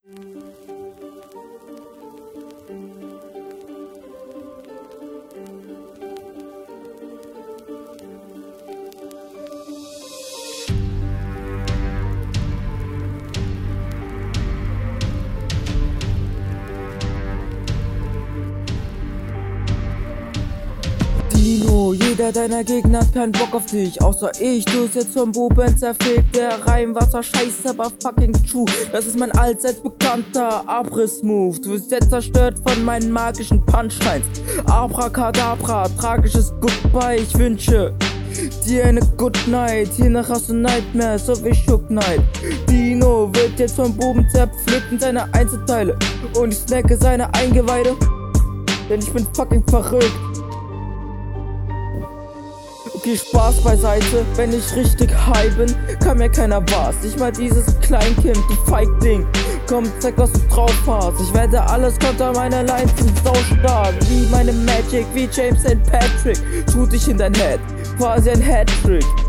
Dino, jeder deiner Gegner hat keinen Bock auf dich, außer ich. Du sitzt vom Buben zerfegt, der Reim war zwar scheiße, aber fucking true. Das ist mein allseits bekannter Abriss-Move. Du wirst jetzt zerstört von meinen magischen Punchlines. Abracadabra, tragisches Goodbye. Ich wünsche dir eine Good Night. Hiernach hast du Nightmares, so wie Shook Knight. Dino wird jetzt vom Buben zerpflückt in seine Einzelteile und ich snacke seine Eingeweide, denn ich bin fucking verrückt. Okay, Spaß beiseite, wenn ich richtig high bin, kann mir keiner was. Nicht mal dieses Kleinkind, du Feigling. Komm, zeig, was du drauf hast. Ich werde alles konter, meine Lines sind saustark. Wie meine Magic, wie James and Patrick. Shoot dich in dein Head, quasi ein Hattrick.